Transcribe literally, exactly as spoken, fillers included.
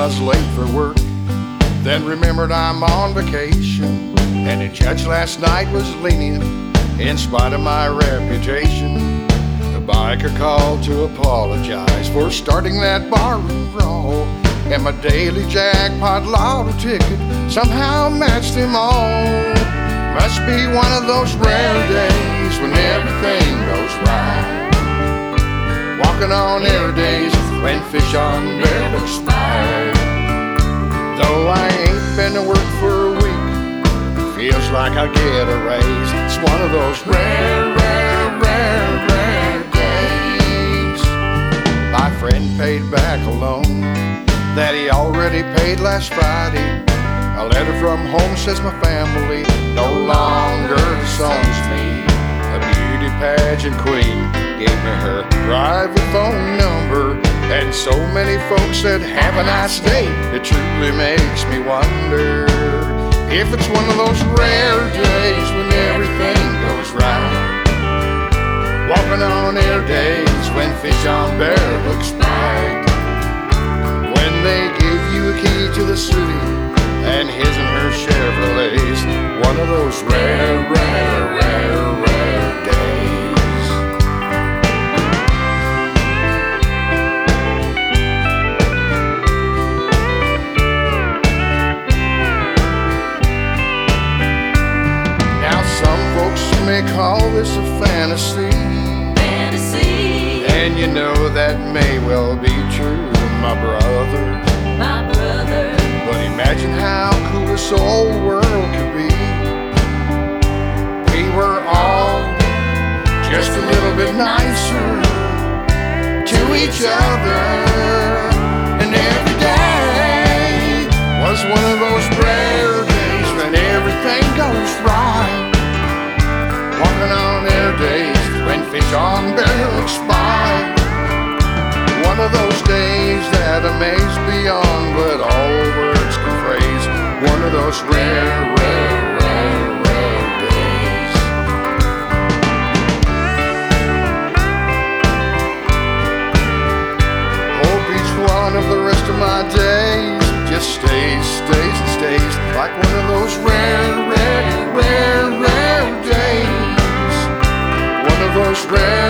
was late for work, then remembered I'm on vacation, and the judge last night was lenient in spite of my reputation. The biker called to apologize for starting that barroom brawl, and my daily jackpot lotto ticket somehow matched them all. Must be one of those rare days when everything goes right. Walking on air days when fish on barrel expire. Though I ain't been to work for a week, feels like I get a raise. It's one of those rare, rare, rare, rare days. My friend paid back a loan that he already paid last Friday. A letter from home says my family no longer disowns me. A beauty pageant queen gave me her private phone number, and so many folks said have a nice day. It truly makes me wonder if it's one of those rare days when everything goes right. Walking on air days when fish on barrel look spiked. When they give you a key to the city and his and her Chevrolets. One of those rare, rare, rare, rare days. Now some folks may call this a fantasy, fantasy, and you know that may well be true, my brother. my brother. But imagine how cool this whole world could be. We were all just a little bit nicer to each other, and every day was one of those rare days when everything goes right. Walking on air days when fish on barrel expire. One of those days that amaze beyond what all words can phrase. One of those rare, rare, rare, rare days. Hope each one of the rest of my days just stays, stays, and stays like one of those rare, rare, rare, rare days. One of those rare